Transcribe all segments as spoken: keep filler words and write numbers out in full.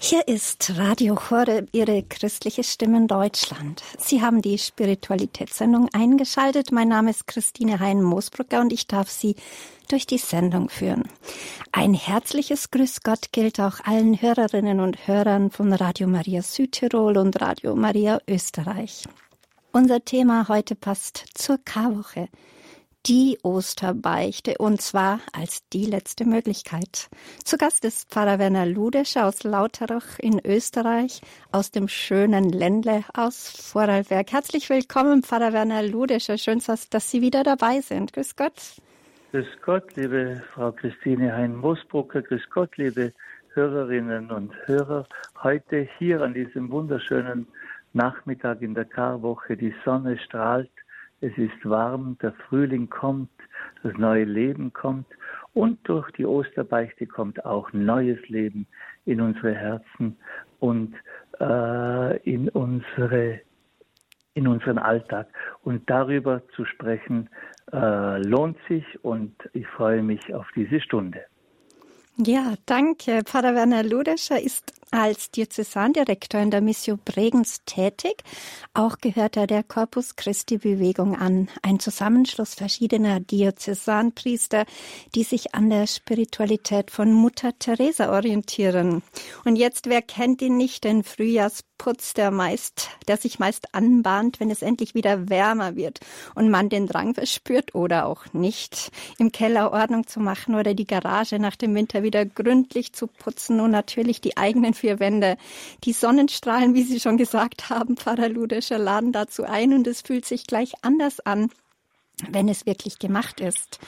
Hier ist Radio Horeb, Ihre christliche Stimme in Deutschland. Sie haben die Spiritualitätssendung eingeschaltet. Mein Name ist Christine Hein-Moosbrugger und ich darf Sie durch die Sendung führen. Ein herzliches Grüß Gott gilt auch allen Hörerinnen und Hörern von Radio Maria Südtirol und Radio Maria Österreich. Unser Thema heute passt zur Karwoche. Die Osterbeichte, und zwar als die letzte Möglichkeit. Zu Gast ist Pfarrer Werner Ludescher aus Lauterach in Österreich, aus dem schönen Ländle aus Vorarlberg. Herzlich willkommen, Pfarrer Werner Ludescher. Schön, dass Sie wieder dabei sind. Grüß Gott. Grüß Gott, liebe Frau Christine Hein-Moosbrugger. Grüß Gott, liebe Hörerinnen und Hörer. Heute hier an diesem wunderschönen Nachmittag in der Karwoche. Die Sonne strahlt. Es ist warm, der Frühling kommt, das neue Leben kommt und durch die Osterbeichte kommt auch neues Leben in unsere Herzen und äh, in unsere in unseren Alltag. Und darüber zu sprechen äh, lohnt sich und ich freue mich auf diese Stunde. Ja, danke. Pfarrer Werner Ludescher ist als Diözesandirektor in der Missio Bregenz tätig. Auch gehört er der Corpus Christi Bewegung an, ein Zusammenschluss verschiedener Diözesanpriester, die sich an der Spiritualität von Mutter Teresa orientieren. Und jetzt, wer kennt ihn nicht, den Frühjahrsputz, der meist, der sich meist anbahnt, wenn es endlich wieder wärmer wird und man den Drang verspürt oder auch nicht, im Keller Ordnung zu machen oder die Garage nach dem Winter wieder gründlich zu putzen und natürlich die eigenen vier Wände. Die Sonnenstrahlen, wie Sie schon gesagt haben, Pfarrer Ludescher, laden dazu ein und es fühlt sich gleich anders an, wenn es wirklich gemacht ist.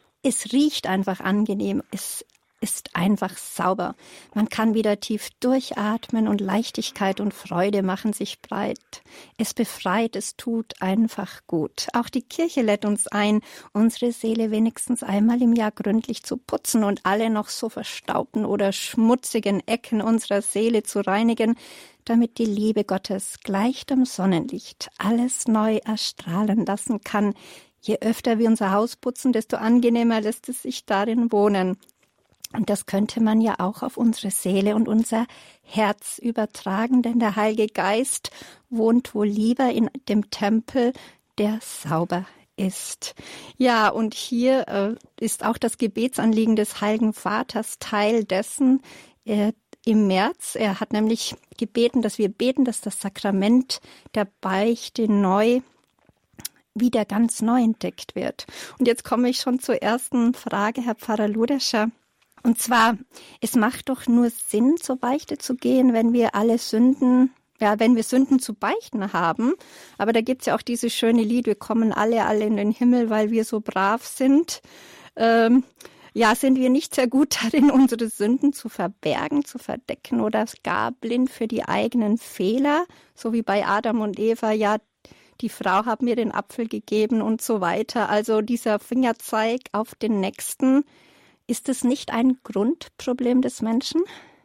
Es riecht einfach angenehm, es ist einfach sauber. Man kann wieder tief durchatmen und Leichtigkeit und Freude machen sich breit. Es befreit, es tut einfach gut. Auch die Kirche lädt uns ein, unsere Seele wenigstens einmal im Jahr gründlich zu putzen und alle noch so verstaubten oder schmutzigen Ecken unserer Seele zu reinigen, damit die Liebe Gottes gleich dem Sonnenlicht alles neu erstrahlen lassen kann. Je öfter wir unser Haus putzen, desto angenehmer lässt es sich darin wohnen. Und das könnte man ja auch auf unsere Seele und unser Herz übertragen, denn der Heilige Geist wohnt wohl lieber in dem Tempel, der sauber ist. Ja, und hier äh, ist auch das Gebetsanliegen des Heiligen Vaters Teil dessen äh, im März. Er hat nämlich gebeten, dass wir beten, dass das Sakrament der Beichte neu wieder ganz neu entdeckt wird. Und jetzt komme ich schon zur ersten Frage, Herr Pfarrer Ludescher. Und zwar, es macht doch nur Sinn, zur Beichte zu gehen, wenn wir alle Sünden, ja, wenn wir Sünden zu beichten haben. Aber da gibt's ja auch dieses schöne Lied, wir kommen alle, alle in den Himmel, weil wir so brav sind. Ähm, ja, sind wir nicht sehr gut darin, unsere Sünden zu verbergen, zu verdecken oder gar blind für die eigenen Fehler, so wie bei Adam und Eva, ja, die Frau hat mir den Apfel gegeben und so weiter. Also dieser Fingerzeig auf den Nächsten. Ist es nicht ein Grundproblem des Menschen?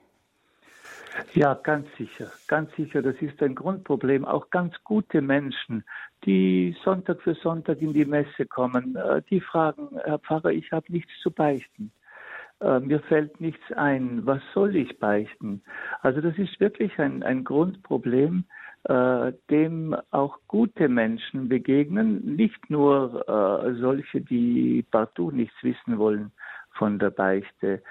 Ja, ganz sicher, ganz sicher. Das ist ein Grundproblem. Auch ganz gute Menschen, die Sonntag für Sonntag in die Messe kommen, die fragen, Herr Pfarrer, ich habe nichts zu beichten. Mir fällt nichts ein. Was soll ich beichten? Also das ist wirklich ein, ein Grundproblem, dem auch gute Menschen begegnen, nicht nur solche, die partout nichts wissen wollen von der Beichte.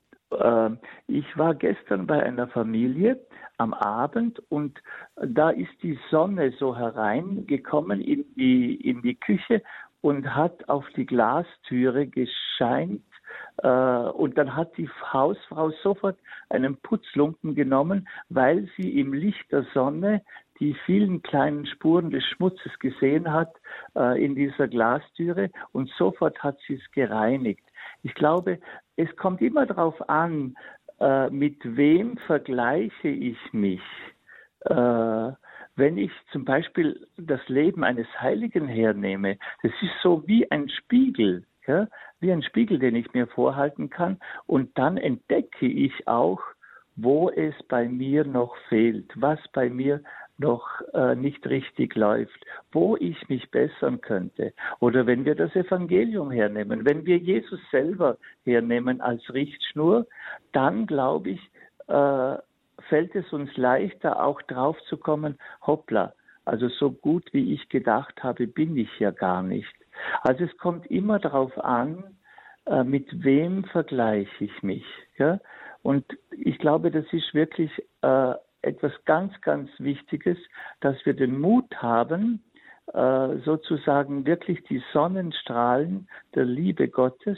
Ich war gestern bei einer Familie am Abend und da ist die Sonne so hereingekommen in die, in die Küche und hat auf die Glastüre gescheint. Und dann hat die Hausfrau sofort einen Putzlumpen genommen, weil sie im Licht der Sonne die vielen kleinen Spuren des Schmutzes gesehen hat äh, in dieser Glastüre und sofort hat sie es gereinigt. Ich glaube, es kommt immer darauf an, äh, mit wem vergleiche ich mich. Äh, wenn ich zum Beispiel das Leben eines Heiligen hernehme, das ist so wie ein Spiegel, ja? Wie ein Spiegel, den ich mir vorhalten kann und dann entdecke ich auch, wo es bei mir noch fehlt, was bei mir noch äh, nicht richtig läuft, wo ich mich bessern könnte. Oder wenn wir das Evangelium hernehmen, wenn wir Jesus selber hernehmen als Richtschnur, dann glaube ich, äh, fällt es uns leichter, auch drauf zu kommen, hoppla, also so gut wie ich gedacht habe, bin ich ja gar nicht. Also es kommt immer darauf an, äh, mit wem vergleiche ich mich. Ja? Und ich glaube, das ist wirklich äh, etwas ganz, ganz Wichtiges, dass wir den Mut haben, äh, sozusagen wirklich die Sonnenstrahlen der Liebe Gottes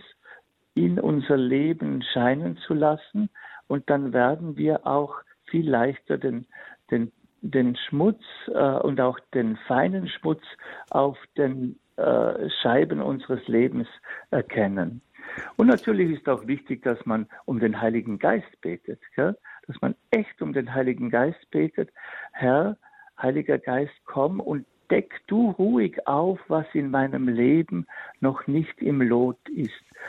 in unser Leben scheinen zu lassen. Und dann werden wir auch viel leichter den, den, den Schmutz äh, und auch den feinen Schmutz auf den äh, Scheiben unseres Lebens erkennen. Und natürlich ist auch wichtig, dass man um den Heiligen Geist betet, gell? Dass man echt um den Heiligen Geist betet. Herr, Heiliger Geist, komm und deck du ruhig auf, was in meinem Leben noch nicht im Lot ist,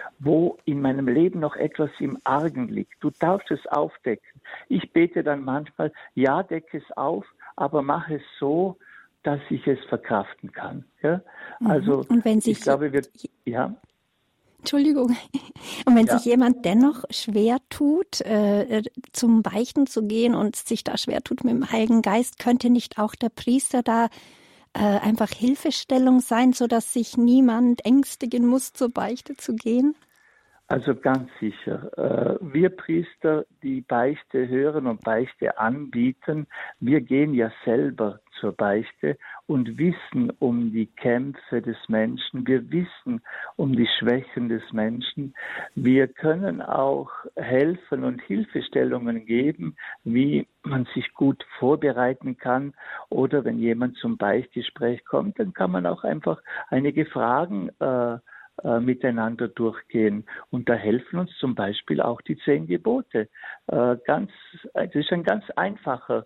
wo in meinem Leben noch etwas im Argen liegt. Du darfst es aufdecken. Ich bete dann manchmal, ja, deck es auf, aber mach es so, dass ich es verkraften kann. Ja? Also, und wenn sich ich glaube, wir, ja. Entschuldigung. Und wenn Ja. sich jemand dennoch schwer tut, äh, zum Beichten zu gehen und sich da schwer tut mit dem Heiligen Geist, könnte nicht auch der Priester da äh, einfach Hilfestellung sein, sodass sich niemand ängstigen muss, zur Beichte zu gehen? Also ganz sicher. Wir Priester, die Beichte hören und Beichte anbieten, wir gehen ja selber zur Beichte und wissen um die Kämpfe des Menschen. Wir wissen um die Schwächen des Menschen. Wir können auch helfen und Hilfestellungen geben, wie man sich gut vorbereiten kann. Oder wenn jemand zum Beichtgespräch kommt, dann kann man auch einfach einige Fragen äh, miteinander durchgehen. Und da helfen uns zum Beispiel auch die zehn Gebote. Äh, ganz, das ist ein ganz einfacher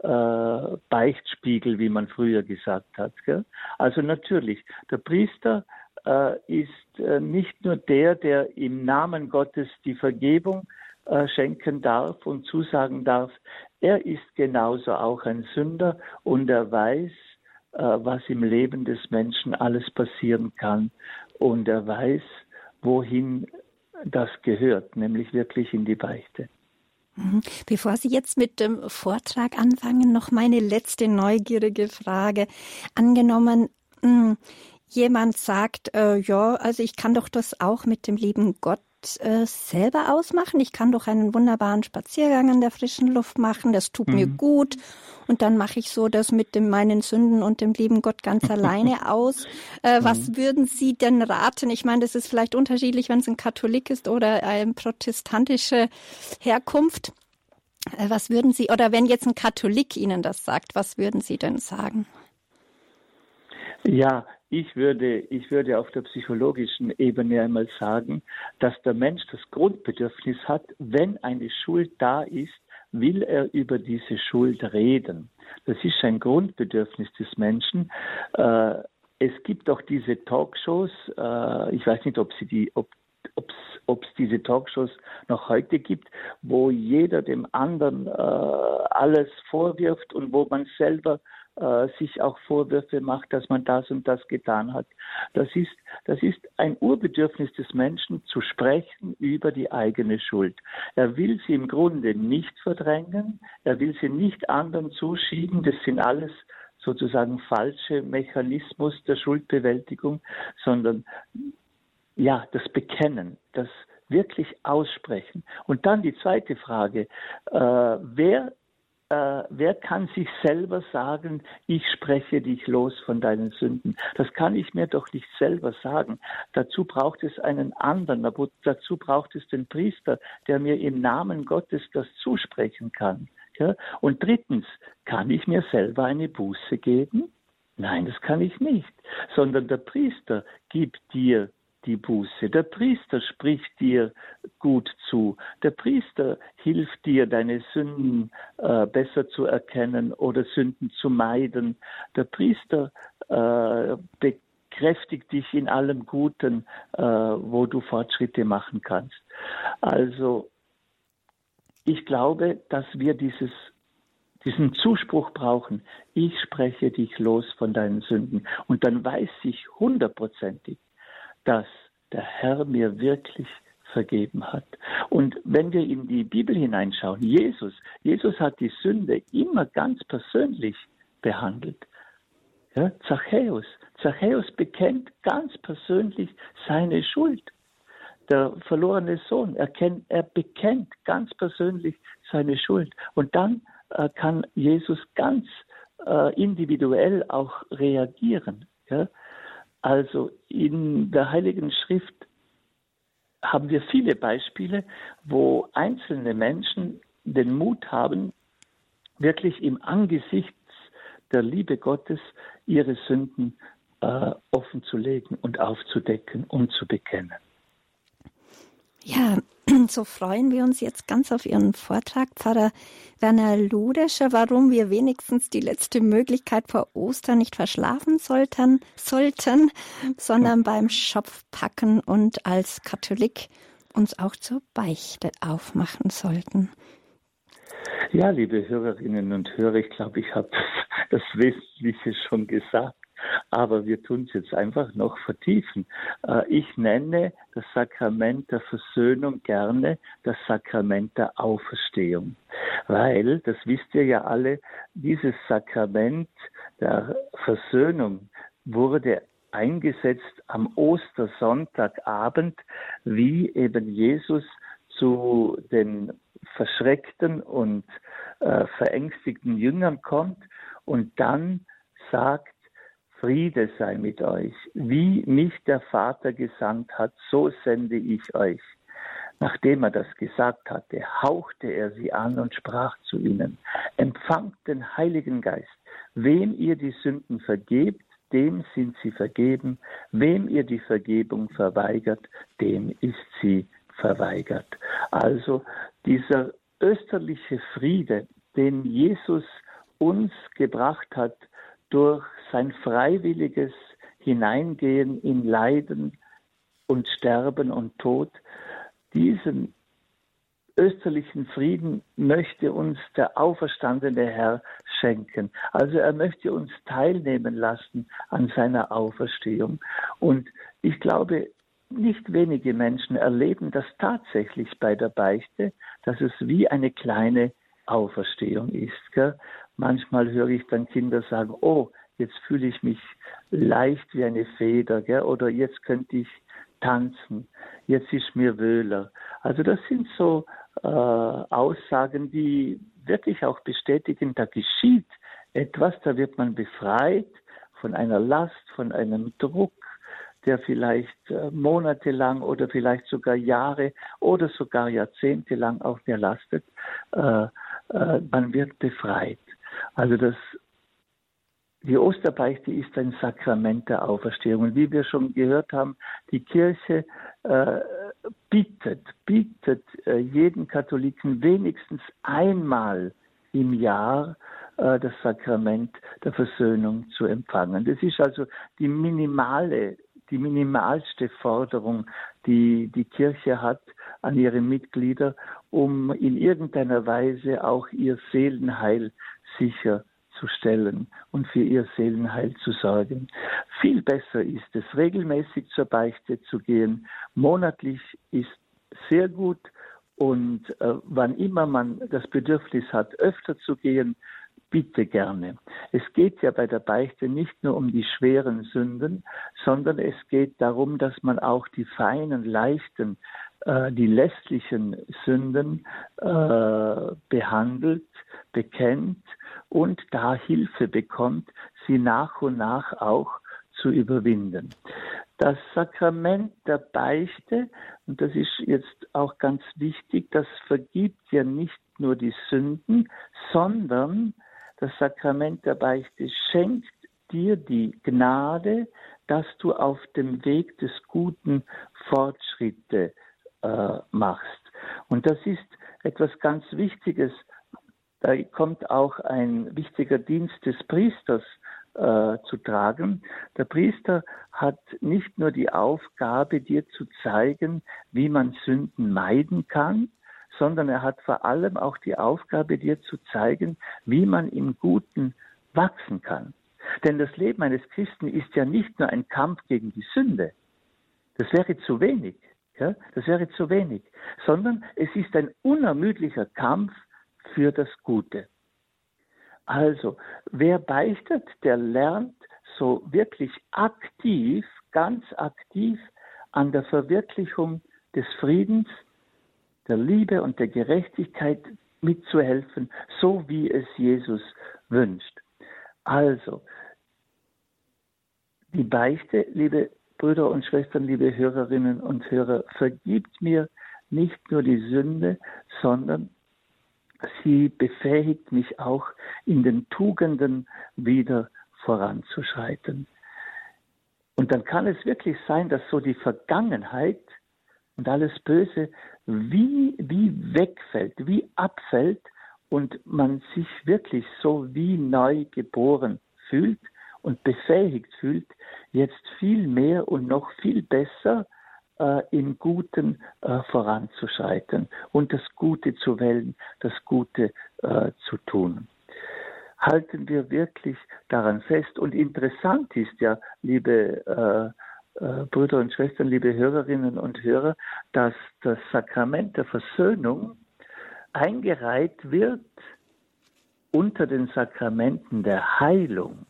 äh, Beichtspiegel, wie man früher gesagt hat. Gell? Also natürlich, der Priester äh, ist äh, nicht nur der, der im Namen Gottes die Vergebung äh, schenken darf und zusagen darf, er ist genauso auch ein Sünder und er weiß, äh, was im Leben des Menschen alles passieren kann. Und er weiß, wohin das gehört, nämlich wirklich in die Beichte. Bevor Sie jetzt mit dem Vortrag anfangen, noch meine letzte neugierige Frage. Angenommen, mh, jemand sagt, äh, ja, also ich kann doch das auch mit dem lieben Gott äh, selber ausmachen. Ich kann doch einen wunderbaren Spaziergang in der frischen Luft machen, das tut mhm. mir gut. Und dann mache ich so das mit dem, meinen Sünden und dem lieben Gott ganz alleine aus. Äh, mhm. Was würden Sie denn raten? Ich meine, das ist vielleicht unterschiedlich, wenn es ein Katholik ist oder eine protestantische Herkunft. Äh, was würden Sie, oder wenn jetzt ein Katholik Ihnen das sagt, was würden Sie denn sagen? Ja, ich würde, ich würde auf der psychologischen Ebene einmal sagen, dass der Mensch das Grundbedürfnis hat, wenn eine Schuld da ist, will er über diese Schuld reden. Das ist ein Grundbedürfnis des Menschen. Äh, es gibt auch diese Talkshows, äh, ich weiß nicht, ob sie die, ob ob es diese Talkshows noch heute gibt, wo jeder dem anderen äh, alles vorwirft und wo man selber äh, sich auch Vorwürfe macht, dass man das und das getan hat. Das ist, das ist ein Urbedürfnis des Menschen, zu sprechen über die eigene Schuld. Er will sie im Grunde nicht verdrängen, er will sie nicht anderen zuschieben, das sind alles sozusagen falsche Mechanismus der Schuldbewältigung, sondern ja, das Bekennen, das wirklich Aussprechen. Und dann die zweite Frage, äh, wer, äh, wer kann sich selber sagen, ich spreche dich los von deinen Sünden? Das kann ich mir doch nicht selber sagen. Dazu braucht es einen anderen, aber dazu braucht es den Priester, der mir im Namen Gottes das zusprechen kann. Ja? Und drittens, kann ich mir selber eine Buße geben? Nein, das kann ich nicht, sondern der Priester gibt dir die Buße. Der Priester spricht dir gut zu. Der Priester hilft dir, deine Sünden äh, besser zu erkennen oder Sünden zu meiden. Der Priester äh, bekräftigt dich in allem Guten, äh, wo du Fortschritte machen kannst. Also ich glaube, dass wir dieses diesen Zuspruch brauchen. Ich spreche dich los von deinen Sünden. Und dann weiß ich hundertprozentig, dass der Herr mir wirklich vergeben hat. Und wenn wir in die Bibel hineinschauen, Jesus, Jesus hat die Sünde immer ganz persönlich behandelt. Ja, Zachäus, Zachäus bekennt ganz persönlich seine Schuld. Der verlorene Sohn, er, kennt, er bekennt ganz persönlich seine Schuld. Und dann äh, kann Jesus ganz äh, individuell auch reagieren. Ja? Also in der Heiligen Schrift haben wir viele Beispiele, wo einzelne Menschen den Mut haben, wirklich im Angesicht der Liebe Gottes ihre Sünden äh, offenzulegen und aufzudecken und zu bekennen. Ja, so freuen wir uns jetzt ganz auf Ihren Vortrag, Pfarrer Werner Ludescher, warum wir wenigstens die letzte Möglichkeit vor Ostern nicht verschlafen sollten, sollten, sondern beim Schopf packen und als Katholik uns auch zur Beichte aufmachen sollten. Ja, liebe Hörerinnen und Hörer, ich glaube, ich habe das Wesentliche schon gesagt. Aber wir tun es jetzt einfach noch vertiefen. Ich nenne das Sakrament der Versöhnung gerne das Sakrament der Auferstehung. Weil, das wisst ihr ja alle, dieses Sakrament der Versöhnung wurde eingesetzt am Ostersonntagabend, wie eben Jesus zu den verschreckten und äh, verängstigten Jüngern kommt und dann sagt, Friede sei mit euch. Wie mich der Vater gesandt hat, so sende ich euch. Nachdem er das gesagt hatte, hauchte er sie an und sprach zu ihnen, empfangt den Heiligen Geist. Wem ihr die Sünden vergebt, dem sind sie vergeben. Wem ihr die Vergebung verweigert, dem ist sie verweigert. Also dieser österliche Friede, den Jesus uns gebracht hat, durch sein freiwilliges Hineingehen in Leiden und Sterben und Tod, diesen österlichen Frieden möchte uns der auferstandene Herr schenken. Also er möchte uns teilnehmen lassen an seiner Auferstehung. Und ich glaube, nicht wenige Menschen erleben das tatsächlich bei der Beichte, dass es wie eine kleine Auferstehung ist. Gell? Manchmal höre ich dann Kinder sagen, oh, jetzt fühle ich mich leicht wie eine Feder, gell? Oder jetzt könnte ich tanzen, jetzt ist mir wöhler. Also das sind so äh, Aussagen, die wirklich auch bestätigen, da geschieht etwas, da wird man befreit von einer Last, von einem Druck, der vielleicht äh, monatelang oder vielleicht sogar Jahre oder sogar Jahrzehnte lang auf mir lastet. Äh, äh, man wird befreit. Also das, die Osterbeichte ist ein Sakrament der Auferstehung. Und wie wir schon gehört haben, die Kirche äh, bittet, bittet äh, jeden Katholiken wenigstens einmal im Jahr äh, das Sakrament der Versöhnung zu empfangen. Das ist also die minimale, die minimalste Forderung, die die Kirche hat an ihre Mitglieder, um in irgendeiner Weise auch ihr Seelenheil sicherzustellen und für ihr Seelenheil zu sorgen. Viel besser ist es, regelmäßig zur Beichte zu gehen. Monatlich ist sehr gut und äh, wann immer man das Bedürfnis hat, öfter zu gehen, bitte gerne. Es geht ja bei der Beichte nicht nur um die schweren Sünden, sondern es geht darum, dass man auch die feinen, leichten, äh, die lästlichen Sünden äh, behandelt, bekennt und da Hilfe bekommt, sie nach und nach auch zu überwinden. Das Sakrament der Beichte, und das ist jetzt auch ganz wichtig, das vergibt ja nicht nur die Sünden, sondern das Sakrament der Beichte schenkt dir die Gnade, dass du auf dem Weg des Guten Fortschritte äh, machst. Und das ist etwas ganz Wichtiges. Da kommt auch ein wichtiger Dienst des Priesters äh, zu tragen. Der Priester hat nicht nur die Aufgabe, dir zu zeigen, wie man Sünden meiden kann, sondern er hat vor allem auch die Aufgabe, dir zu zeigen, wie man im Guten wachsen kann. Denn das Leben eines Christen ist ja nicht nur ein Kampf gegen die Sünde. Das wäre zu wenig. Ja, das wäre zu wenig, sondern es ist ein unermüdlicher Kampf für das Gute. Also, wer beichtet, der lernt so wirklich aktiv, ganz aktiv an der Verwirklichung des Friedens, der Liebe und der Gerechtigkeit mitzuhelfen, so wie es Jesus wünscht. Also, die Beichte, liebe Brüder und Schwestern, liebe Hörerinnen und Hörer, vergibt mir nicht nur die Sünde, sondern sie befähigt mich auch, in den Tugenden wieder voranzuschreiten. Und dann kann es wirklich sein, dass so die Vergangenheit und alles Böse wie, wie wegfällt, wie abfällt und man sich wirklich so wie neu geboren fühlt und befähigt fühlt, jetzt viel mehr und noch viel besser äh, im Guten äh, voranzuschreiten und das Gute zu wählen, das Gute äh, zu tun. Halten wir wirklich daran fest. Und interessant ist ja, liebe äh, äh, Brüder und Schwestern, liebe Hörerinnen und Hörer, dass das Sakrament der Versöhnung eingereiht wird unter den Sakramenten der Heilung.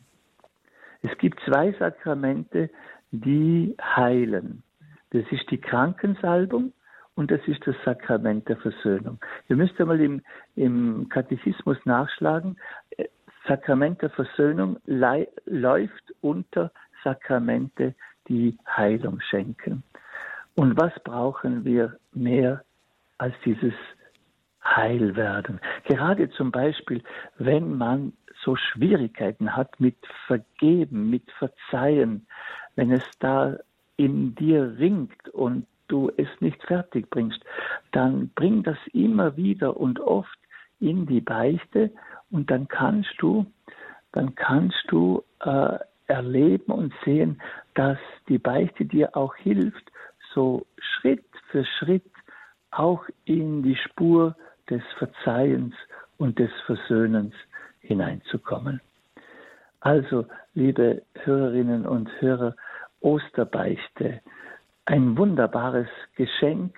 Es gibt zwei Sakramente, die heilen. Das ist die Krankensalbung und das ist das Sakrament der Versöhnung. Ihr müsst einmal im, im Katechismus nachschlagen. Sakrament der Versöhnung lei- läuft unter Sakramente, die Heilung schenken. Und was brauchen wir mehr als dieses Heilwerden? Gerade zum Beispiel, wenn man so Schwierigkeiten hat mit Vergeben, mit Verzeihen, wenn es da in dir ringt und du es nicht fertig bringst, dann bring das immer wieder und oft in die Beichte und dann kannst du, dann kannst du äh, erleben und sehen, dass die Beichte dir auch hilft, so Schritt für Schritt auch in die Spur des Verzeihens und des Versöhnens hineinzukommen. Also, liebe Hörerinnen und Hörer, Osterbeichte, ein wunderbares Geschenk.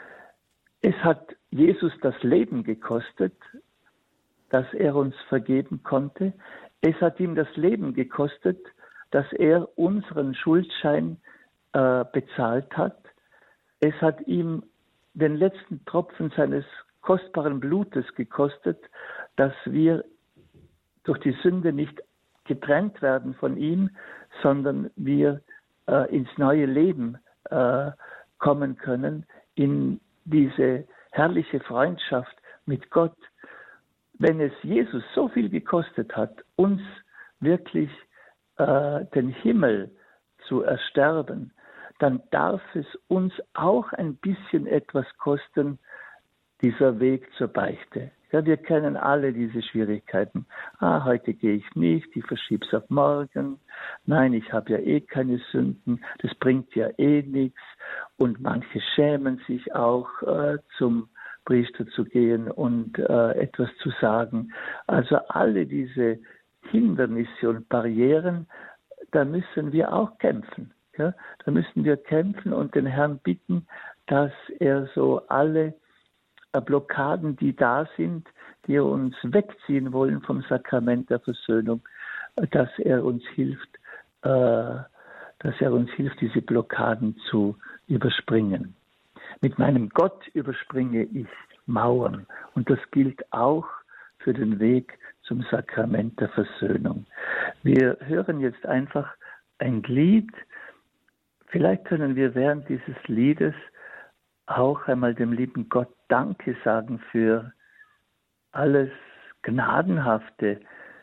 Es hat Jesus das Leben gekostet, dass er uns vergeben konnte. Es hat ihm das Leben gekostet, dass er unseren Schuldschein äh, bezahlt hat. Es hat ihm den letzten Tropfen seines kostbaren Blutes gekostet, dass wir durch die Sünde nicht getrennt werden von ihm, sondern wir äh, ins neue Leben äh, kommen können, in diese herrliche Freundschaft mit Gott. Wenn es Jesus so viel gekostet hat, uns wirklich äh, den Himmel zu ersterben, dann darf es uns auch ein bisschen etwas kosten, dieser Weg zur Beichte. Ja, wir kennen alle diese Schwierigkeiten. Ah, heute gehe ich nicht, ich verschiebe es auf morgen. Nein, ich habe ja eh keine Sünden, das bringt ja eh nichts. Und manche schämen sich auch, äh, zum Priester zu gehen und äh, etwas zu sagen. Also alle diese Hindernisse und Barrieren, da müssen wir auch kämpfen. Ja? Da müssen wir kämpfen und den Herrn bitten, dass er so alle Blockaden, die da sind, die uns wegziehen wollen vom Sakrament der Versöhnung, dass er uns hilft, äh, dass er uns hilft, diese Blockaden zu überspringen. Mit meinem Gott überspringe ich Mauern und das gilt auch für den Weg zum Sakrament der Versöhnung. Wir hören jetzt einfach ein Lied. Vielleicht können wir während dieses Liedes auch einmal dem lieben Gott Danke sagen für alles Gnadenhafte,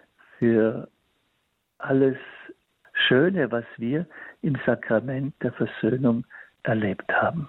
für alles Schöne, was wir im Sakrament der Versöhnung erlebt haben.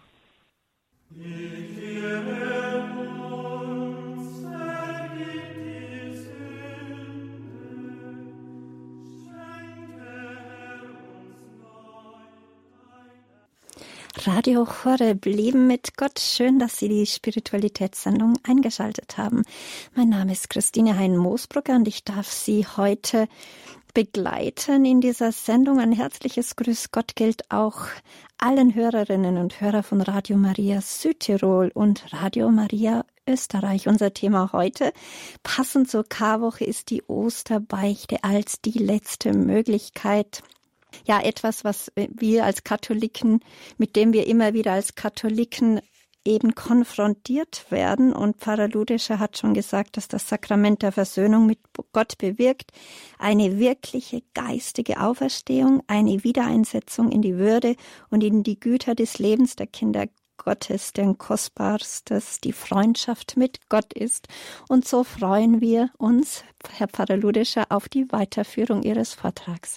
Radio Horeb, Leben mit Gott. Schön, dass Sie die Spiritualitätssendung eingeschaltet haben. Mein Name ist Christine Hein-Moosbrugger und ich darf Sie heute begleiten in dieser Sendung. Ein herzliches Grüß Gott gilt auch allen Hörerinnen und Hörern von Radio Maria Südtirol und Radio Maria Österreich. Unser Thema heute, passend zur Karwoche, ist die Osterbeichte als die letzte Möglichkeit. Ja, etwas, was wir als Katholiken, mit dem wir immer wieder als Katholiken eben konfrontiert werden. Und Pfarrer Ludescher hat schon gesagt, dass das Sakrament der Versöhnung mit Gott bewirkt eine wirkliche geistige Auferstehung, eine Wiedereinsetzung in die Würde und in die Güter des Lebens der Kinder Gottes, deren kostbarstes die Freundschaft mit Gott ist. Und so freuen wir uns, Herr Pfarrer Ludescher, auf die Weiterführung Ihres Vortrags.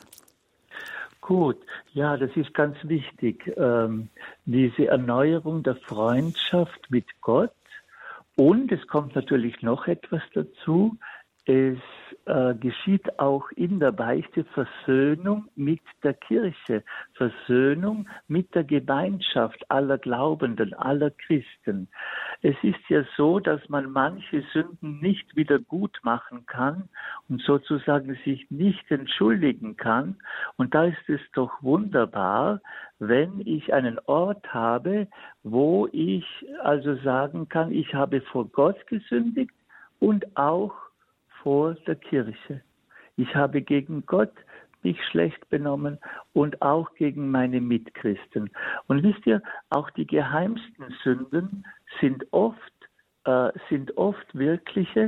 Gut, ja, das ist ganz wichtig, ähm, diese Erneuerung der Freundschaft mit Gott. Und es kommt natürlich noch etwas dazu, es äh, geschieht auch in der Beichte Versöhnung mit der Kirche, Versöhnung mit der Gemeinschaft aller Glaubenden, aller Christen. Es ist ja so, dass man manche Sünden nicht wieder gut machen kann und sozusagen sich nicht entschuldigen kann. Und da ist es doch wunderbar, wenn ich einen Ort habe, wo ich also sagen kann, ich habe vor Gott gesündigt und auch vor der Kirche. Ich habe gegen Gott mich schlecht benommen und auch gegen meine Mitchristen. Und wisst ihr, auch die geheimsten Sünden sind oft, äh, sind oft wirkliche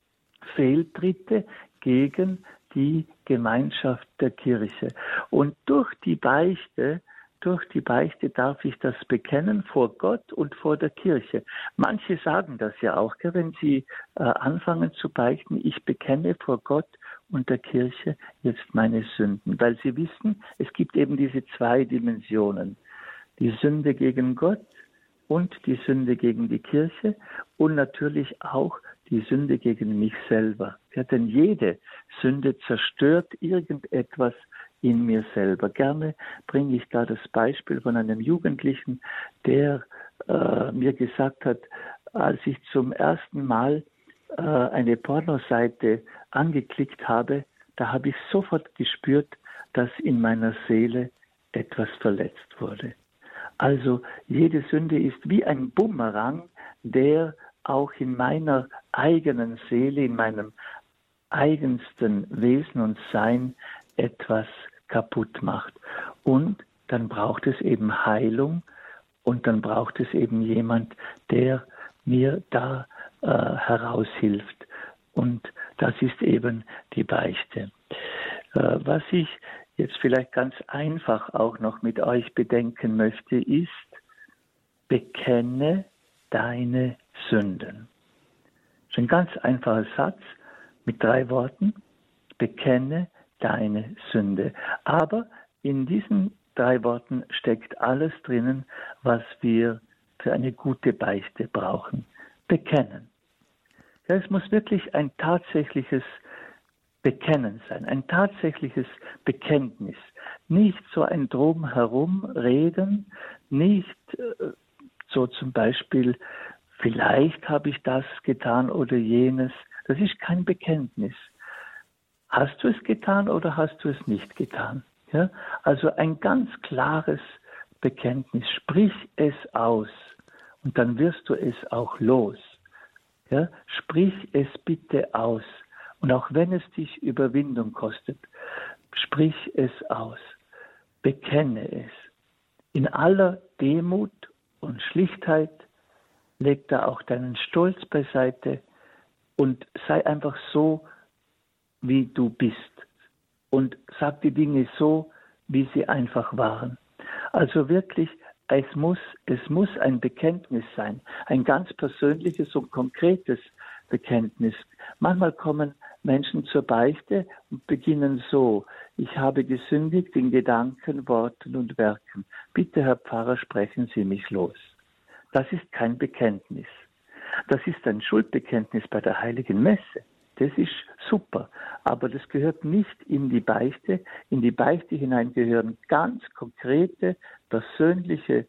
Fehltritte gegen die Gemeinschaft der Kirche. Und durch die Beichte Durch die Beichte darf ich das bekennen vor Gott und vor der Kirche. Manche sagen das ja auch, wenn sie äh, anfangen zu beichten, ich bekenne vor Gott und der Kirche jetzt meine Sünden, weil sie wissen, es gibt eben diese zwei Dimensionen, die Sünde gegen Gott und die Sünde gegen die Kirche und natürlich auch die Sünde gegen mich selber. Ja, denn jede Sünde zerstört irgendetwas in mir selber. Gerne bringe ich da das Beispiel von einem Jugendlichen, der äh, mir gesagt hat, als ich zum ersten Mal äh, eine Pornoseite angeklickt habe, da habe ich sofort gespürt, dass in meiner Seele etwas verletzt wurde. Also jede Sünde ist wie ein Bumerang, der auch in meiner eigenen Seele, in meinem eigensten Wesen und Sein etwas kaputt macht. Und dann braucht es eben Heilung und dann braucht es eben jemand, der mir da äh, heraushilft. Und das ist eben die Beichte. Äh, was ich jetzt vielleicht ganz einfach auch noch mit euch bedenken möchte, ist, bekenne deine Sünden. Das ist ein ganz einfacher Satz mit drei Worten. Bekenne deine Sünde. Aber in diesen drei Worten steckt alles drinnen, was wir für eine gute Beichte brauchen. Bekennen. Ja, es muss wirklich ein tatsächliches Bekennen sein, ein tatsächliches Bekenntnis. Nicht so ein Drumherumreden, nicht äh, so zum Beispiel, vielleicht habe ich das getan oder jenes. Das ist kein Bekenntnis. Hast du es getan oder hast du es nicht getan? Ja? Also ein ganz klares Bekenntnis. Sprich es aus und dann wirst du es auch los. Ja? Sprich es bitte aus. Und auch wenn es dich Überwindung kostet, sprich es aus. Bekenne es. In aller Demut und Schlichtheit leg da auch deinen Stolz beiseite und sei einfach so, wie du bist. Und sag die Dinge so, wie sie einfach waren. Also wirklich, es muss, es muss ein Bekenntnis sein, ein ganz persönliches und konkretes Bekenntnis. Manchmal kommen Menschen zur Beichte und beginnen so: Ich habe gesündigt in Gedanken, Worten und Werken. Bitte, Herr Pfarrer, sprechen Sie mich los. Das ist kein Bekenntnis. Das ist ein Schuldbekenntnis bei der Heiligen Messe. Das ist super, aber das gehört nicht in die Beichte. In die Beichte hinein gehören ganz konkrete, persönliche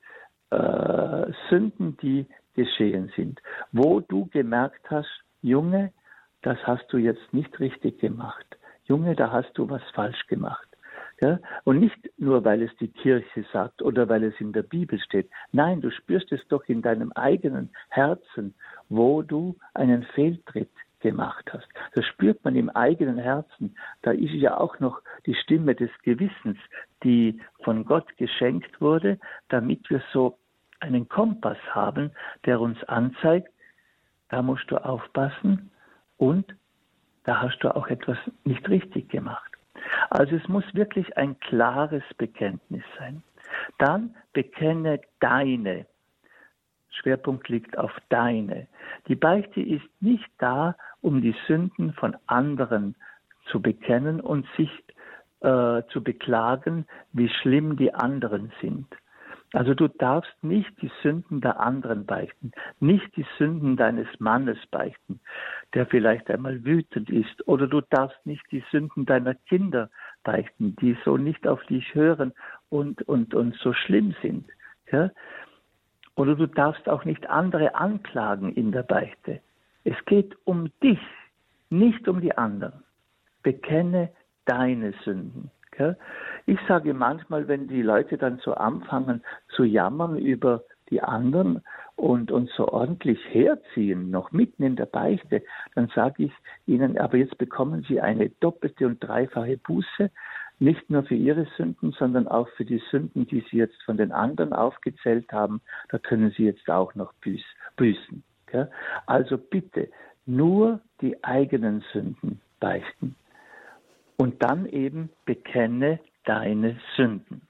äh, Sünden, die geschehen sind, wo du gemerkt hast, Junge, das hast du jetzt nicht richtig gemacht. Junge, da hast du was falsch gemacht. Ja? Und nicht nur, weil es die Kirche sagt oder weil es in der Bibel steht. Nein, du spürst es doch in deinem eigenen Herzen, wo du einen Fehltritt gemacht hast. Das spürt man im eigenen Herzen. Da ist ja auch noch die Stimme des Gewissens, die von Gott geschenkt wurde, damit wir so einen Kompass haben, der uns anzeigt, da musst du aufpassen und da hast du auch etwas nicht richtig gemacht. Also es muss wirklich ein klares Bekenntnis sein. Dann bekenne deine. Schwerpunkt liegt auf deine. Die Beichte ist nicht da, um die Sünden von anderen zu bekennen und sich äh, zu beklagen, wie schlimm die anderen sind. Also du darfst nicht die Sünden der anderen beichten, nicht die Sünden deines Mannes beichten, der vielleicht einmal wütend ist, oder du darfst nicht die Sünden deiner Kinder beichten, die so nicht auf dich hören und, und, und so schlimm sind. Ja? Oder du darfst auch nicht andere anklagen in der Beichte. Es geht um dich, nicht um die anderen. Bekenne deine Sünden. Ich sage manchmal, wenn die Leute dann so anfangen zu jammern über die anderen und uns so ordentlich herziehen, noch mitten in der Beichte, dann sage ich ihnen, aber jetzt bekommen sie eine doppelte und dreifache Buße, nicht nur für ihre Sünden, sondern auch für die Sünden, die sie jetzt von den anderen aufgezählt haben. Da können sie jetzt auch noch büßen. Also bitte nur die eigenen Sünden beichten. Und dann eben bekenne deine Sünden.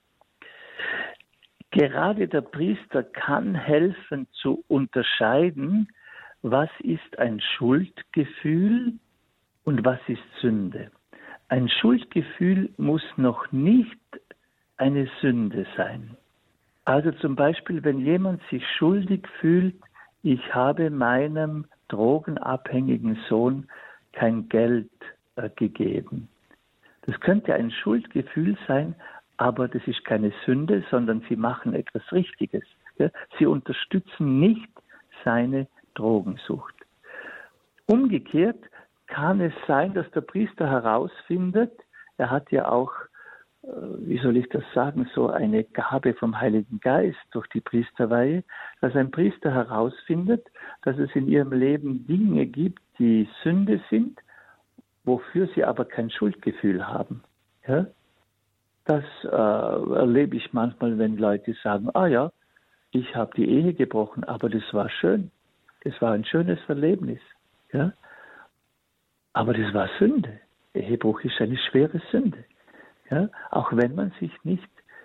Gerade der Priester kann helfen zu unterscheiden, was ist ein Schuldgefühl und was ist Sünde. Ein Schuldgefühl muss noch nicht eine Sünde sein. Also zum Beispiel, wenn jemand sich schuldig fühlt, ich habe meinem drogenabhängigen Sohn kein Geld äh, gegeben. Das könnte ein Schuldgefühl sein, aber das ist keine Sünde, sondern sie machen etwas Richtiges. Sie unterstützen nicht seine Drogensucht. Umgekehrt kann es sein, dass der Priester herausfindet, er hat ja auch, wie soll ich das sagen, so eine Gabe vom Heiligen Geist durch die Priesterweihe, dass ein Priester herausfindet, dass es in ihrem Leben Dinge gibt, die Sünde sind, wofür sie aber kein Schuldgefühl haben. Ja? Das äh, erlebe ich manchmal, wenn Leute sagen, ah ja, ich habe die Ehe gebrochen, aber das war schön. Das war ein schönes Erlebnis. Ja? Aber das war Sünde. Ehebruch ist eine schwere Sünde. Ja? Auch wenn man sich nicht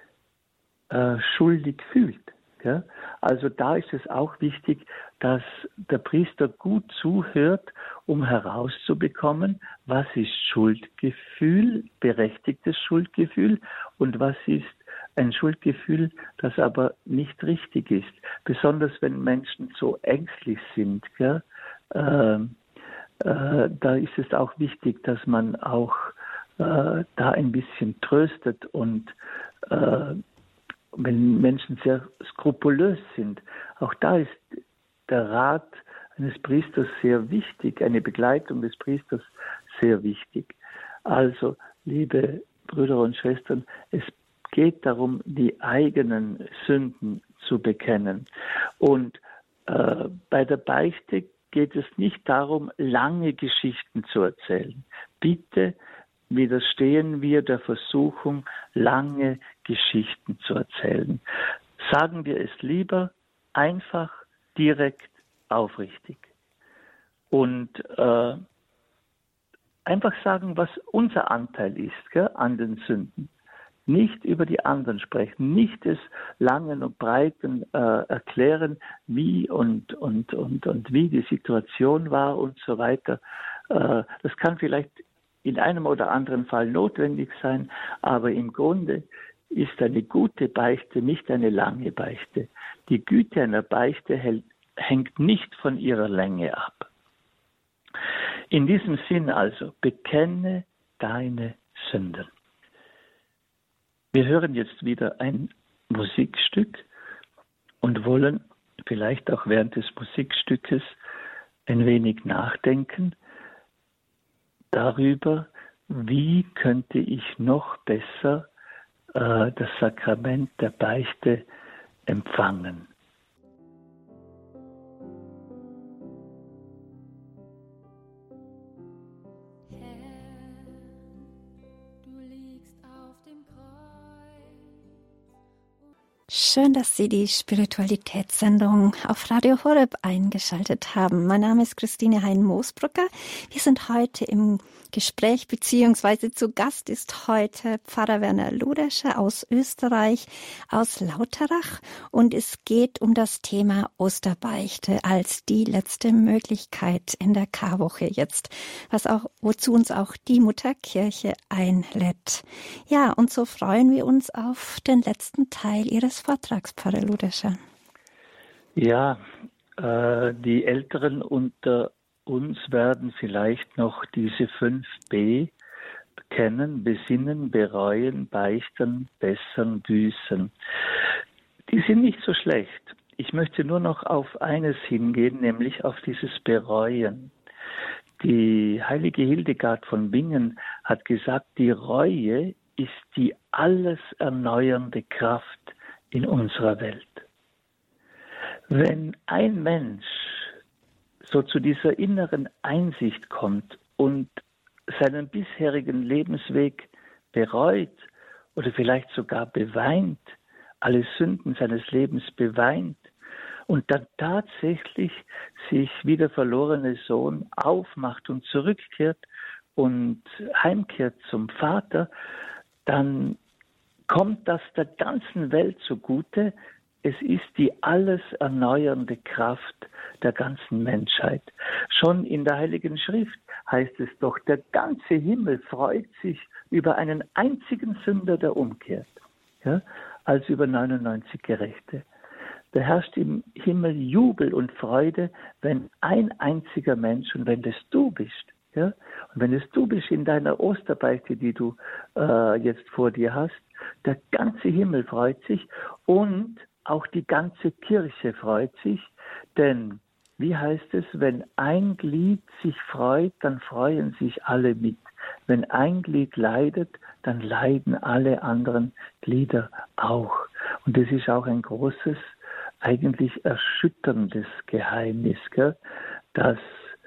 äh, schuldig fühlt. Ja? Also da ist es auch wichtig, dass der Priester gut zuhört, um herauszubekommen, was ist Schuldgefühl, berechtigtes Schuldgefühl und was ist ein Schuldgefühl, das aber nicht richtig ist. Besonders wenn Menschen so ängstlich sind, ja? äh, äh, da ist es auch wichtig, dass man auch äh, da ein bisschen tröstet und äh, wenn Menschen sehr skrupulös sind, auch da ist der Rat eines Priesters sehr wichtig, eine Begleitung des Priesters sehr wichtig. Also, liebe Brüder und Schwestern, es geht darum, die eigenen Sünden zu bekennen. Und äh, bei der Beichte geht es nicht darum, lange Geschichten zu erzählen. Bitte widerstehen wir der Versuchung, lange Geschichten zu erzählen. Sagen wir es lieber einfach, direkt, aufrichtig. Und äh, einfach sagen, was unser Anteil ist, gell, an den Sünden. Nicht über die anderen sprechen, nicht es langen und breiten äh, erklären, wie und, und, und, und wie die Situation war und so weiter. Äh, das kann vielleicht in einem oder anderen Fall notwendig sein, aber im Grunde ist eine gute Beichte nicht eine lange Beichte. Die Güte einer Beichte hält, hängt nicht von ihrer Länge ab. In diesem Sinn also, bekenne deine Sünden. Wir hören jetzt wieder ein Musikstück und wollen vielleicht auch während des Musikstückes ein wenig nachdenken darüber, wie könnte ich noch besser äh, das Sakrament der Beichte empfangen. Schön, dass Sie die Spiritualitätssendung auf Radio Horeb eingeschaltet haben. Mein Name ist Christine Hein-Moosbrucker. Wir sind heute im Gespräch, beziehungsweise zu Gast ist heute Pfarrer Werner Ludescher aus Österreich, aus Lauterach. Und es geht um das Thema Osterbeichte als die letzte Möglichkeit in der Karwoche jetzt, was auch, wozu uns auch die Mutterkirche einlädt. Ja, und so freuen wir uns auf den letzten Teil Ihres Vortrags, Pfarrer Ludescher. Ja, äh, die Älteren unter uns werden vielleicht noch diese fünf B kennen: besinnen, bereuen, beichten, bessern, büßen. Die sind nicht so schlecht. Ich möchte nur noch auf eines hingehen, nämlich auf dieses Bereuen. Die heilige Hildegard von Bingen hat gesagt, die Reue ist die alles erneuernde Kraft in unserer Welt. Wenn ein Mensch so zu dieser inneren Einsicht kommt und seinen bisherigen Lebensweg bereut oder vielleicht sogar beweint, alle Sünden seines Lebens beweint und dann tatsächlich sich wie der verlorene Sohn aufmacht und zurückkehrt und heimkehrt zum Vater, dann kommt das der ganzen Welt zugute. Es ist die alles erneuernde Kraft der ganzen Menschheit. Schon in der Heiligen Schrift heißt es doch, der ganze Himmel freut sich über einen einzigen Sünder, der umkehrt, ja, als über neunundneunzig Gerechte. Da herrscht im Himmel Jubel und Freude, wenn ein einziger Mensch, und wenn das du bist, ja, und wenn es du bist in deiner Osterbeichte, die du äh, jetzt vor dir hast, der ganze Himmel freut sich und auch die ganze Kirche freut sich, denn wie heißt es, wenn ein Glied sich freut, dann freuen sich alle mit. Wenn ein Glied leidet, dann leiden alle anderen Glieder auch. Und das ist auch ein großes, eigentlich erschütterndes Geheimnis, gell? Dass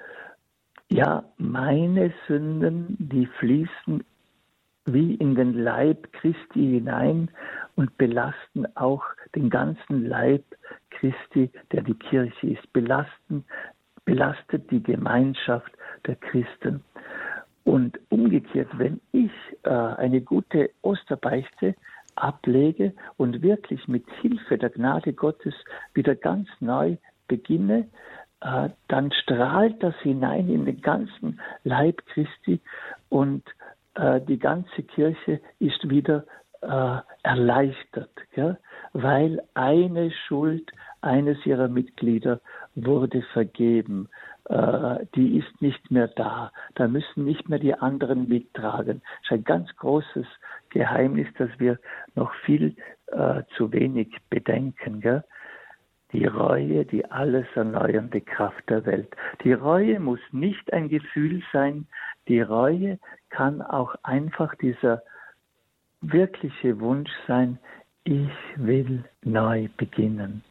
ja meine Sünden, die fließen wie in den Leib Christi hinein und belasten auch den ganzen Leib Christi, der die Kirche ist, belasten, belastet die Gemeinschaft der Christen. Und umgekehrt, wenn ich äh, eine gute Osterbeichte ablege und wirklich mit Hilfe der Gnade Gottes wieder ganz neu beginne, äh, dann strahlt das hinein in den ganzen Leib Christi und äh, die ganze Kirche ist wieder äh, erleichtert, ja? Weil eine Schuld eines ihrer Mitglieder wurde vergeben. Äh, die ist nicht mehr da. Da müssen nicht mehr die anderen mittragen. Das ist ein ganz großes Geheimnis, das wir noch viel äh, zu wenig bedenken. Gell? Die Reue, die alles erneuernde Kraft der Welt. Die Reue muss nicht ein Gefühl sein. Die Reue kann auch einfach dieser wirkliche Wunsch sein, ich will neu beginnen.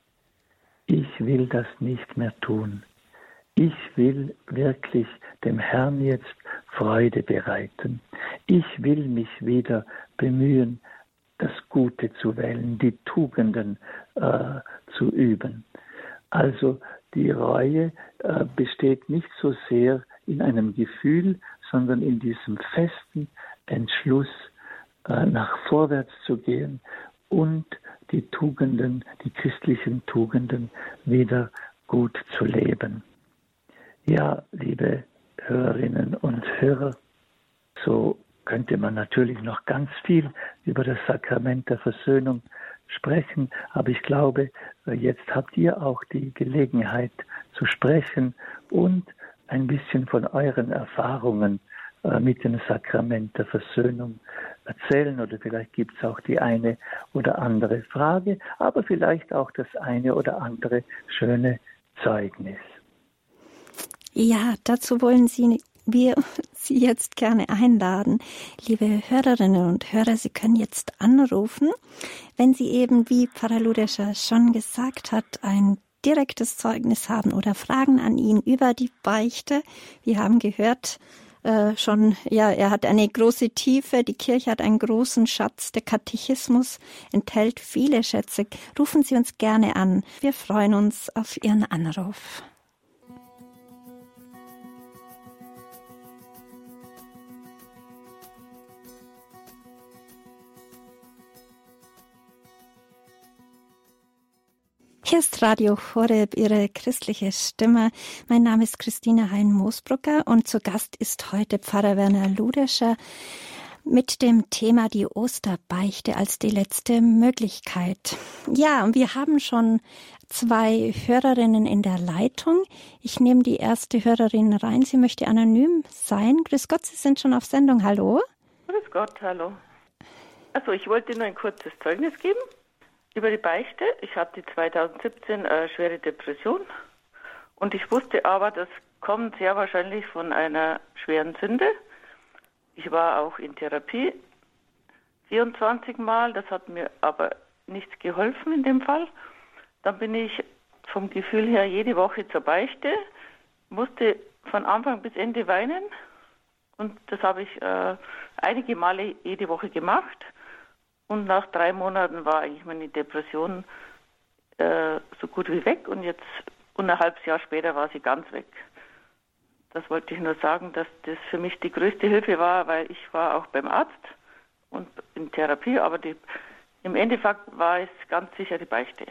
Ich will das nicht mehr tun. Ich will wirklich dem Herrn jetzt Freude bereiten. Ich will mich wieder bemühen, das Gute zu wählen, die Tugenden äh, zu üben. Also die Reue äh, besteht nicht so sehr in einem Gefühl, sondern in diesem festen Entschluss, äh, nach vorwärts zu gehen und die Tugenden, die christlichen Tugenden wieder gut zu leben. Ja, liebe Hörerinnen und Hörer, so könnte man natürlich noch ganz viel über das Sakrament der Versöhnung sprechen, aber ich glaube, jetzt habt ihr auch die Gelegenheit zu sprechen und ein bisschen von euren Erfahrungen äh, mit dem Sakrament der Versöhnung erzählen, oder vielleicht gibt es auch die eine oder andere Frage, aber vielleicht auch das eine oder andere schöne Zeugnis. Ja, dazu wollen Sie, wir Sie jetzt gerne einladen. Liebe Hörerinnen und Hörer, Sie können jetzt anrufen, wenn Sie eben, wie Pfarrer Ludescher schon gesagt hat, ein direktes Zeugnis haben oder Fragen an ihn über die Beichte. Wir haben gehört, äh, schon, ja, er hat eine große Tiefe, die Kirche hat einen großen Schatz, der Katechismus enthält viele Schätze. Rufen Sie uns gerne an. Wir freuen uns auf Ihren Anruf. Hier ist Radio Horeb, Ihre christliche Stimme. Mein Name ist Christine Hein-Moosbrucker und zu Gast ist heute Pfarrer Werner Ludescher mit dem Thema die Osterbeichte als die letzte Möglichkeit. Ja, und wir haben schon zwei Hörerinnen in der Leitung. Ich nehme die erste Hörerin rein. Sie möchte anonym sein. Grüß Gott, Sie sind schon auf Sendung. Hallo? Grüß Gott, hallo. Also ich wollte nur ein kurzes Zeugnis geben über die Beichte. Ich hatte zweitausendsiebzehn eine schwere Depression und ich wusste aber, das kommt sehr wahrscheinlich von einer schweren Sünde. Ich war auch in Therapie vierundzwanzig Mal, das hat mir aber nichts geholfen in dem Fall. Dann bin ich vom Gefühl her jede Woche zur Beichte, musste von Anfang bis Ende weinen und das habe ich äh, einige Male jede Woche gemacht. Und nach drei Monaten war eigentlich meine Depression äh, so gut wie weg und jetzt und ein halbes Jahr später war sie ganz weg. Das wollte ich nur sagen, dass das für mich die größte Hilfe war, weil ich war auch beim Arzt und in Therapie, aber die, im Endeffekt war es ganz sicher die Beichte.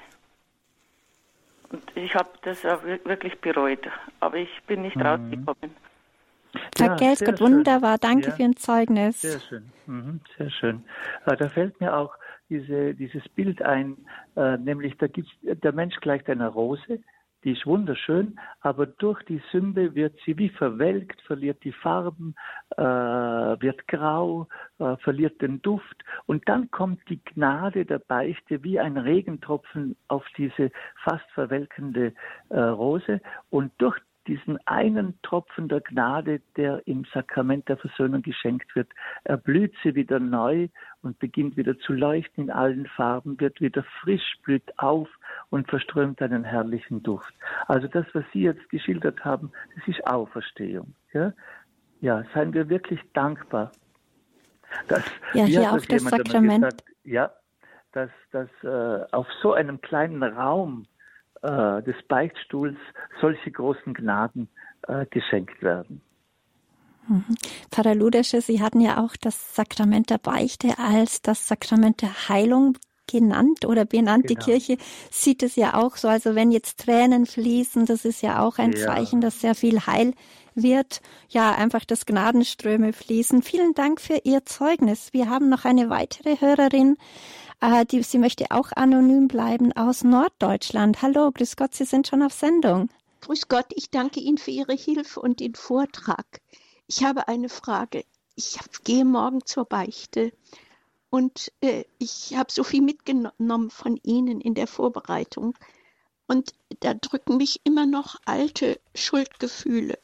Und ich habe das auch wirklich bereut, aber ich bin nicht mhm. rausgekommen. Herr ja, Gott, wunderbar. Danke ja, für ein Zeugnis. Sehr schön, mhm, sehr schön. Äh, da fällt mir auch diese, dieses Bild ein, äh, nämlich da gibt's, der Mensch gleicht einer Rose, die ist wunderschön, aber durch die Sünde wird sie wie verwelkt, verliert die Farben, äh, wird grau, äh, verliert den Duft und dann kommt die Gnade der Beichte wie ein Regentropfen auf diese fast verwelkende äh, Rose und durch diesen einen Tropfen der Gnade, der im Sakrament der Versöhnung geschenkt wird, erblüht sie wieder neu und beginnt wieder zu leuchten in allen Farben, wird wieder frisch, blüht auf und verströmt einen herrlichen Duft. Also das, was Sie jetzt geschildert haben, das ist Auferstehung. Ja, ja, seien wir wirklich dankbar. Dass, ja, hier auch das Sakrament. Gesagt, ja, dass, dass äh, auf so einem kleinen Raum des Beichtstuhls solche großen Gnaden äh, geschenkt werden. Mhm. Pfarrer Ludescher, Sie hatten ja auch das Sakrament der Beichte als das Sakrament der Heilung genannt oder benannt. Genau. Die Kirche sieht es ja auch so. Also wenn jetzt Tränen fließen, das ist ja auch ein ja. Zeichen, dass sehr viel Heil wird. Ja, einfach, dass Gnadenströme fließen. Vielen Dank für Ihr Zeugnis. Wir haben noch eine weitere Hörerin. Die, sie möchte auch anonym bleiben aus Norddeutschland. Hallo, grüß Gott, Sie sind schon auf Sendung. Grüß Gott, ich danke Ihnen für Ihre Hilfe und den Vortrag. Ich habe eine Frage. Ich gehe morgen zur Beichte und äh, ich habe so viel mitgenommen von Ihnen in der Vorbereitung. Und da drücken mich immer noch alte Schuldgefühle.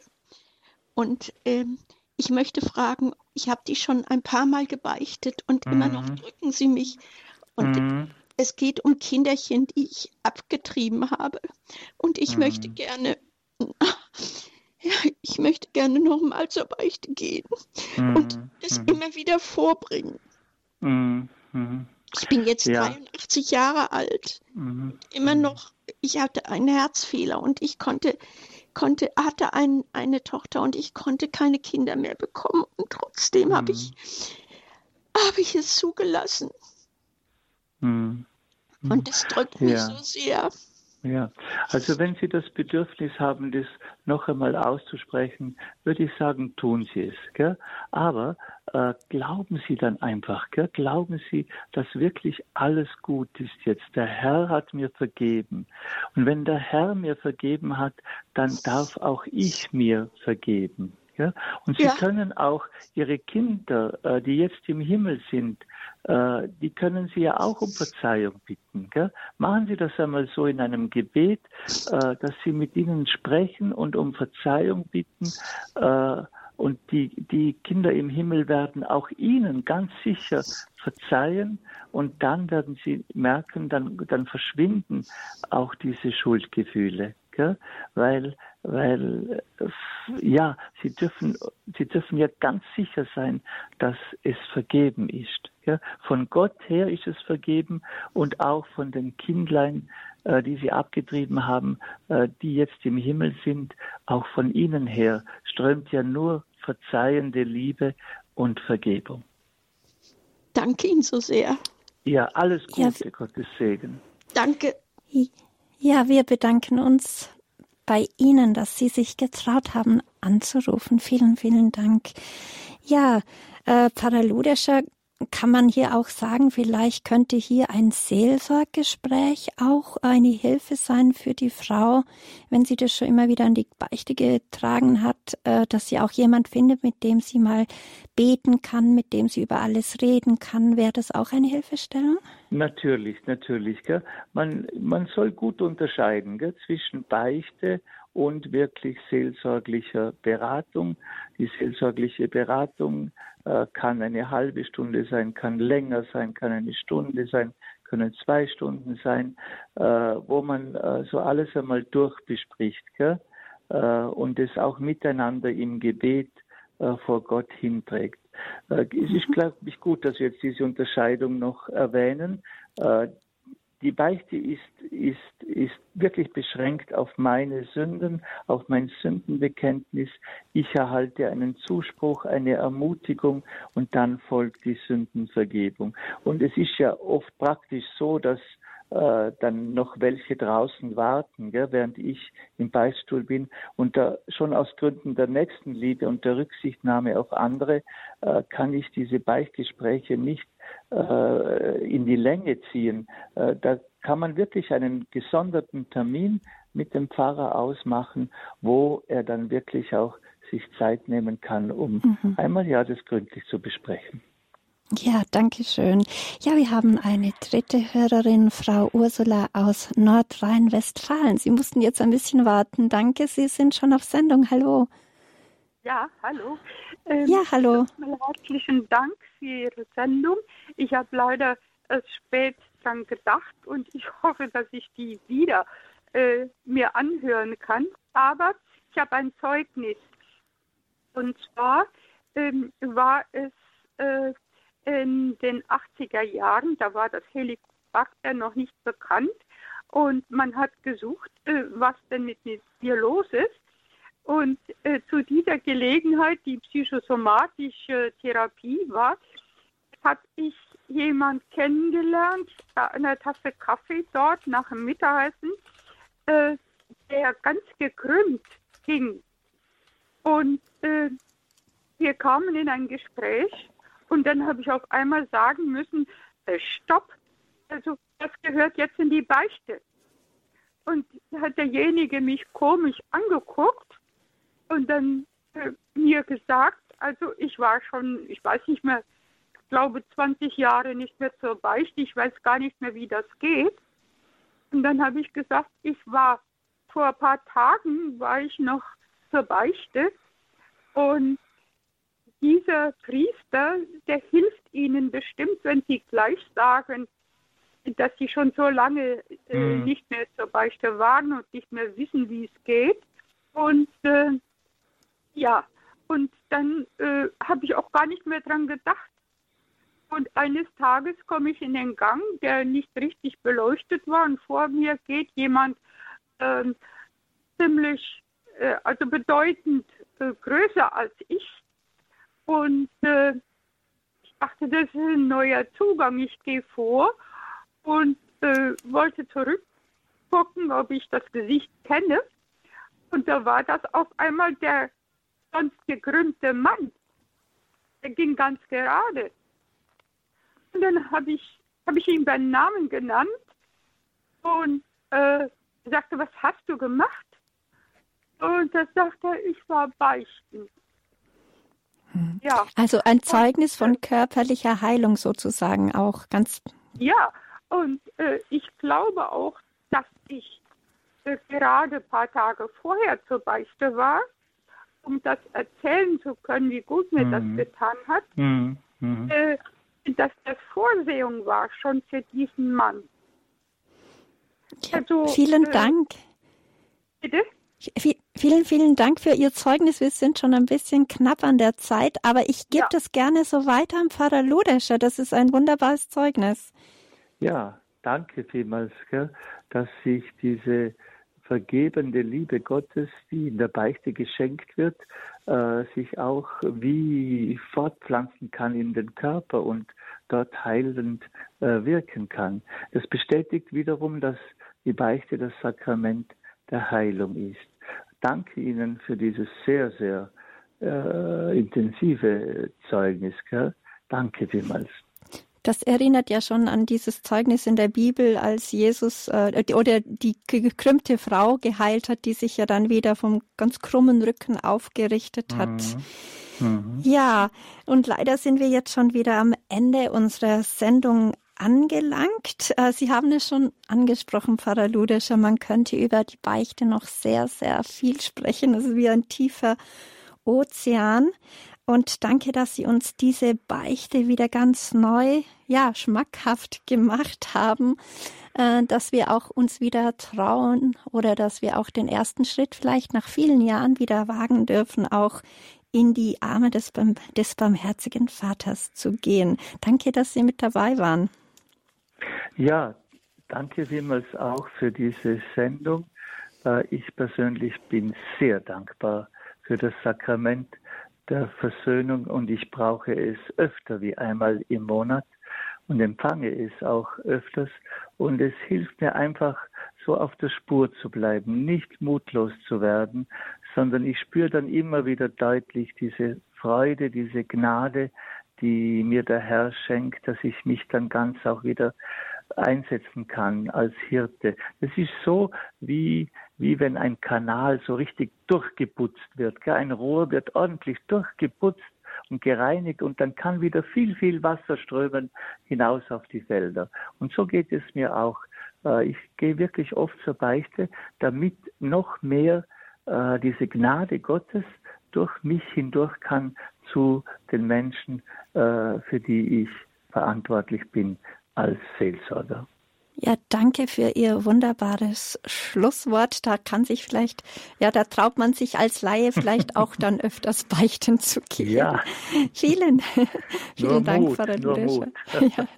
Und äh, ich möchte fragen, ich habe die schon ein paar Mal gebeichtet und mhm. immer noch drücken sie mich. Und mhm. es geht um Kinderchen, die ich abgetrieben habe. Und ich mhm. möchte gerne, ja, ich möchte gerne nochmal zur Beichte gehen mhm. und das mhm. immer wieder vorbringen. Mhm. Ich bin jetzt ja. dreiundachtzig Jahre alt. Mhm. Immer noch, ich hatte einen Herzfehler und ich konnte, konnte hatte ein, eine Tochter und ich konnte keine Kinder mehr bekommen. Und trotzdem mhm. habe ich, habe ich es zugelassen. Hm. Und das drückt mich ja. so sehr. Ja, also wenn Sie das Bedürfnis haben, das noch einmal auszusprechen, würde ich sagen, tun Sie es. Gell? Aber äh, glauben Sie dann einfach, gell? Glauben Sie, dass wirklich alles gut ist jetzt. Der Herr hat mir vergeben. Und wenn der Herr mir vergeben hat, dann darf auch ich mir vergeben. Ja? Und Sie Ja. können auch Ihre Kinder, äh, die jetzt im Himmel sind, äh, die können Sie ja auch um Verzeihung bitten. Gell? Machen Sie das einmal so in einem Gebet, äh, dass Sie mit ihnen sprechen und um Verzeihung bitten. Äh, und die, die Kinder im Himmel werden auch Ihnen ganz sicher verzeihen. Und dann werden Sie merken, dann, dann verschwinden auch diese Schuldgefühle. Gell? Weil, weil, ja, sie dürfen, sie dürfen ja ganz sicher sein, dass es vergeben ist. Gell? Von Gott her ist es vergeben und auch von den Kindlein, äh, die sie abgetrieben haben, äh, die jetzt im Himmel sind, auch von ihnen her strömt ja nur verzeihende Liebe und Vergebung. Danke Ihnen so sehr. Ja, alles Gute, Ja. Gottes Segen. Danke. Ja, wir bedanken uns bei Ihnen, dass Sie sich getraut haben, anzurufen. Vielen, vielen Dank. Ja, äh, Pfarrer Ludescher, kann man hier auch sagen, vielleicht könnte hier ein Seelsorggespräch auch eine Hilfe sein für die Frau, wenn sie das schon immer wieder an die Beichte getragen hat, äh, dass sie auch jemand findet, mit dem sie mal beten kann, mit dem sie über alles reden kann. Wäre das auch eine Hilfestellung? Natürlich, natürlich. Gell? Man, man soll gut unterscheiden, gell, zwischen Beichte und wirklich seelsorglicher Beratung. Die seelsorgliche Beratung äh, kann eine halbe Stunde sein, kann länger sein, kann eine Stunde sein, können zwei Stunden sein, äh, wo man äh, so alles einmal durchbespricht, gell? Äh, und es auch miteinander im Gebet äh, vor Gott hinträgt. Äh, es ist, glaube ich, gut, dass wir jetzt diese Unterscheidung noch erwähnen. Äh, Die Beichte ist, ist, ist wirklich beschränkt auf meine Sünden, auf mein Sündenbekenntnis. Ich erhalte einen Zuspruch, eine Ermutigung und dann folgt die Sündenvergebung. Und es ist ja oft praktisch so, dass äh, dann noch welche draußen warten, gell, während ich im Beichtstuhl bin. Und da, schon aus Gründen der Nächstenliebe und der Rücksichtnahme auf andere äh, kann ich diese Beichtgespräche nicht äh, in die Länge ziehen. Äh, da kann man wirklich einen gesonderten Termin mit dem Pfarrer ausmachen, wo er dann wirklich auch sich Zeit nehmen kann, um mhm. einmal ja das gründlich zu besprechen. Ja, danke schön. Ja, wir haben eine dritte Hörerin, Frau Ursula aus Nordrhein-Westfalen. Sie mussten jetzt ein bisschen warten. Danke, Sie sind schon auf Sendung. Hallo. Ja, hallo. Ähm, ja, hallo. Mal herzlichen Dank für Ihre Sendung. Ich habe leider erst spät dran gedacht und ich hoffe, dass ich die wieder äh, mir anhören kann. Aber ich habe ein Zeugnis. Und zwar ähm, war es äh, in den achtziger Jahren, da war das Helicobacter noch nicht bekannt und man hat gesucht, äh, was denn mit mir los ist. Und äh, zu dieser Gelegenheit, die psychosomatische Therapie war, habe ich jemand kennengelernt, bei einer Tasse Kaffee dort nach dem Mittagessen, äh, der ganz gekrümmt ging. Und äh, wir kamen in ein Gespräch und dann habe ich auf einmal sagen müssen, äh, stopp, also das gehört jetzt in die Beichte. Und da hat derjenige mich komisch angeguckt und dann äh, mir gesagt, also ich war schon, ich weiß nicht mehr, ich glaube zwanzig Jahre nicht mehr zur Beichte, ich weiß gar nicht mehr, wie das geht. Und dann habe ich gesagt, ich war, vor ein paar Tagen war ich noch zur Beichte und dieser Priester, der hilft Ihnen bestimmt, wenn Sie gleich sagen, dass Sie schon so lange äh, mhm. nicht mehr zur Beichte waren und nicht mehr wissen, wie es geht. Und äh, ja, und dann äh, habe ich auch gar nicht mehr dran gedacht. Und eines Tages komme ich in den Gang, der nicht richtig beleuchtet war und vor mir geht jemand äh, ziemlich, äh, also bedeutend äh, größer als ich. Und äh, ich dachte, das ist ein neuer Zugang. Ich gehe vor und äh, wollte zurückgucken, ob ich das Gesicht kenne. Und da war das auf einmal der sonst gekrümmte Mann. Der ging ganz gerade. Und dann habe ich, hab ich ihn beim Namen genannt und äh, sagte, was hast du gemacht? Und da sagte er, ich war beichten. Mhm. Ja. Also ein Zeugnis von körperlicher Heilung sozusagen auch ganz. Ja, und äh, ich glaube auch, dass ich äh, gerade ein paar Tage vorher zur Beichte war, um das erzählen zu können, wie gut mir Mhm. das getan hat, Mhm. Mhm. äh, dass das Vorsehung war, schon für diesen Mann. Ja, Also, vielen äh, Dank. Bitte? V vielen, vielen Dank für Ihr Zeugnis. Wir sind schon ein bisschen knapp an der Zeit, aber ich gebe Ja. das gerne so weiter an Pfarrer Ludescher. Das ist ein wunderbares Zeugnis. Ja, danke vielmals, gell, dass sich diese vergebende Liebe Gottes, die in der Beichte geschenkt wird, äh, sich auch wie fortpflanzen kann in den Körper und dort heilend äh, wirken kann. Das bestätigt wiederum, dass die Beichte das Sakrament der Heilung ist. Danke Ihnen für dieses sehr, sehr äh, intensive Zeugnis. Gell? Danke vielmals. Das erinnert ja schon an dieses Zeugnis in der Bibel, als Jesus äh, oder die gekrümmte Frau geheilt hat, die sich ja dann wieder vom ganz krummen Rücken aufgerichtet hat. Mhm. Mhm. Ja, und leider sind wir jetzt schon wieder am Ende unserer Sendung angelangt. Sie haben es schon angesprochen, Pfarrer Ludescher, man könnte über die Beichte noch sehr, sehr viel sprechen. Es ist wie ein tiefer Ozean. Und danke, dass Sie uns diese Beichte wieder ganz neu, ja, schmackhaft gemacht haben, äh, dass wir auch uns wieder trauen oder dass wir auch den ersten Schritt vielleicht nach vielen Jahren wieder wagen dürfen, auch in die Arme des, des barmherzigen Vaters zu gehen. Danke, dass Sie mit dabei waren. Ja, danke vielmals auch für diese Sendung. Ich persönlich bin sehr dankbar für das Sakrament der Versöhnung und ich brauche es öfter wie einmal im Monat und empfange es auch öfters und es hilft mir einfach so auf der Spur zu bleiben, nicht mutlos zu werden, sondern ich spüre dann immer wieder deutlich diese Freude, diese Gnade, die mir der Herr schenkt, dass ich mich dann ganz auch wieder einsetzen kann als Hirte. Das ist so, wie, wie wenn ein Kanal so richtig durchgeputzt wird. Ein Rohr wird ordentlich durchgeputzt und gereinigt und dann kann wieder viel, viel Wasser strömen hinaus auf die Felder. Und so geht es mir auch. Ich gehe wirklich oft zur Beichte, damit noch mehr äh, diese Gnade Gottes durch mich hindurch kann zu den Menschen, äh, für die ich verantwortlich bin als Seelsorger. Ja, danke für Ihr wunderbares Schlusswort. Da kann sich vielleicht, ja, da traut man sich als Laie vielleicht auch dann öfters beichten zu gehen. Ja. Vielen, vielen Nur Dank, Mut, Pfarrer nur Ludescher. Mut. Ja.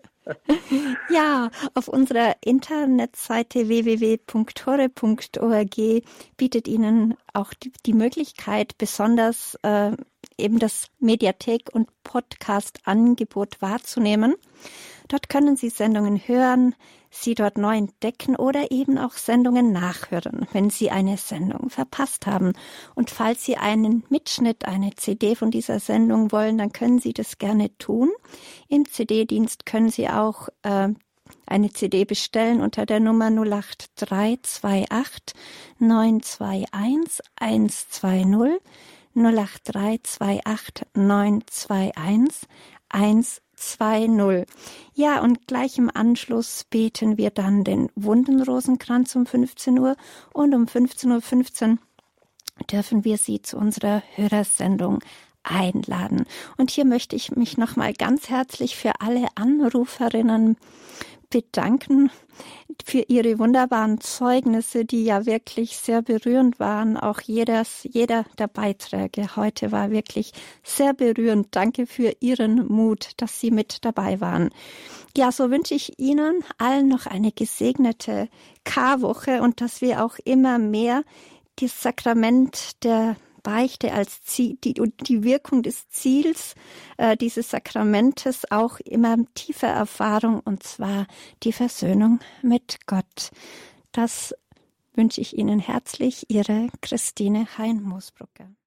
Ja, auf unserer Internetseite w w w punkt horeb punkt org bietet Ihnen auch die, die Möglichkeit, besonders äh, eben das Mediathek- und Podcast-Angebot wahrzunehmen. Dort können Sie Sendungen hören, sie dort neu entdecken oder eben auch Sendungen nachhören, wenn Sie eine Sendung verpasst haben. Und falls Sie einen Mitschnitt, eine C D von dieser Sendung wollen, dann können Sie das gerne tun. Im C D-Dienst können Sie auch äh, eine C D bestellen unter der Nummer null acht drei zwei acht neun zwei eins eins zwei null, null acht drei zwei acht neun zwei eins eins zwei null. Ja, und gleich im Anschluss beten wir dann den Wundenrosenkranz um fünfzehn Uhr und um fünfzehn Uhr fünfzehn dürfen wir Sie zu unserer Hörersendung einladen. Und hier möchte ich mich nochmal ganz herzlich für alle Anruferinnen bedanken für Ihre wunderbaren Zeugnisse, die ja wirklich sehr berührend waren. Auch jedes, jeder der Beiträge heute war wirklich sehr berührend. Danke für Ihren Mut, dass Sie mit dabei waren. Ja, so wünsche ich Ihnen allen noch eine gesegnete Karwoche und dass wir auch immer mehr das Sakrament der Beichte als Ziel, die, die Wirkung des Ziels äh, dieses Sakramentes auch immer tiefer Erfahrung, und zwar die Versöhnung mit Gott. Das wünsche ich Ihnen herzlich, Ihre Christine Hein-Moosbrucker.